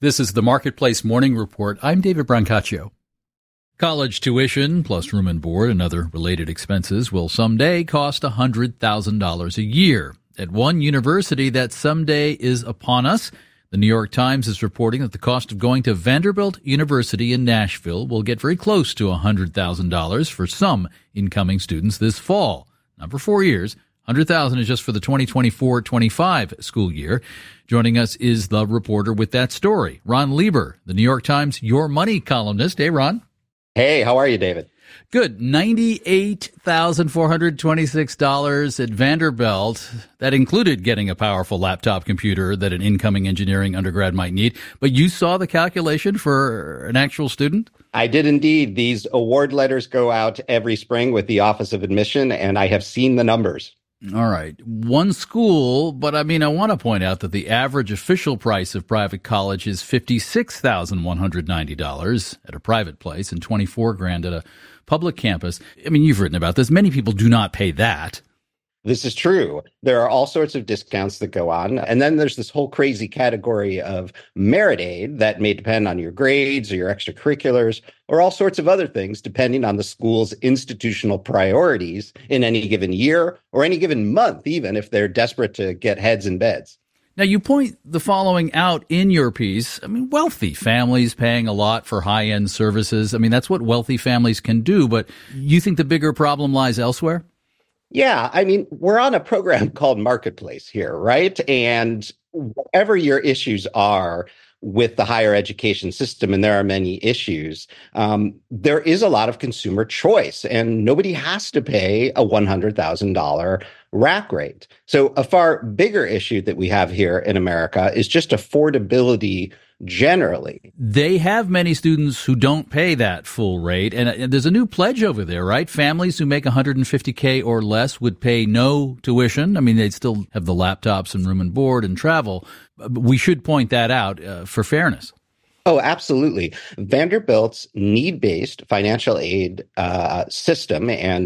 This is the Marketplace Morning Report. I'm David Brancaccio. College tuition, plus room and board and other related expenses, will someday cost $100,000 a year. At one university, that someday is upon us. The New York Times is reporting that the cost of going to Vanderbilt University in Nashville will get very close to $100,000 for some incoming students this fall. Not for 4 years. $100,000 is just for the 2024-25 school year. Joining us is the reporter with that story, Ron Lieber, the New York Times Your Money columnist. Hey, Ron. Hey, how are you, David? Good. $98,426 at Vanderbilt. That included getting a powerful laptop computer that an incoming engineering undergrad might need. But you saw the calculation for an actual student? I did indeed. These award letters go out every spring with the Office of Admission, and I have seen the numbers. All right. One school, but I want to point out that the average official price of private college is $56,190 at a private place and $24,000 at a public campus. You've written about this. Many people do not pay that. This is true. There are all sorts of discounts that go on. And then there's this whole crazy category of merit aid that may depend on your grades or your extracurriculars or all sorts of other things, depending on the school's institutional priorities in any given year or any given month, even if they're desperate to get heads in beds. Now, you point the following out in your piece. Wealthy families paying a lot for high-end services. That's what wealthy families can do. But you think the bigger problem lies elsewhere? Yeah, we're on a program called Marketplace here, right? And whatever your issues are with the higher education system, and there are many issues, there is a lot of consumer choice, and nobody has to pay a $100,000 rack rate. So a far bigger issue that we have here in America is just affordability generally. They have many students who don't pay that full rate. And there's a new pledge over there, right? Families who make $150K or less would pay no tuition. They'd still have the laptops and room and board and travel. We should point that out for fairness. Oh, absolutely. Vanderbilt's need-based financial aid system and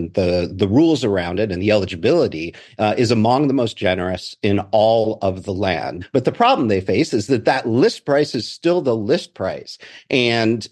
the rules around it and the eligibility is among the most generous in all of the land. But the problem they face is that list price is still the list price. And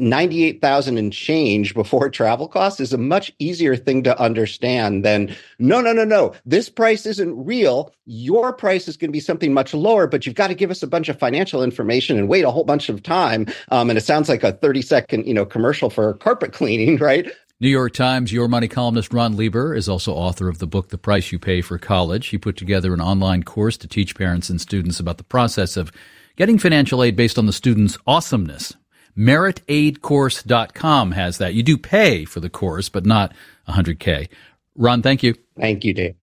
$98,000 and change before travel costs is a much easier thing to understand than, no, this price isn't real. Your price is going to be something much lower, but you've got to give us a bunch of financial information and wait a whole bunch of time. And it sounds like a 30-second, commercial for carpet cleaning, right? New York Times Your Money columnist Ron Lieber is also author of the book, The Price You Pay for College. He put together an online course to teach parents and students about the process of getting financial aid based on the student's awesomeness. MEritAidCourse.com has that. You do pay for the course, but not $100K. Ron, thank you. Thank you, Dave.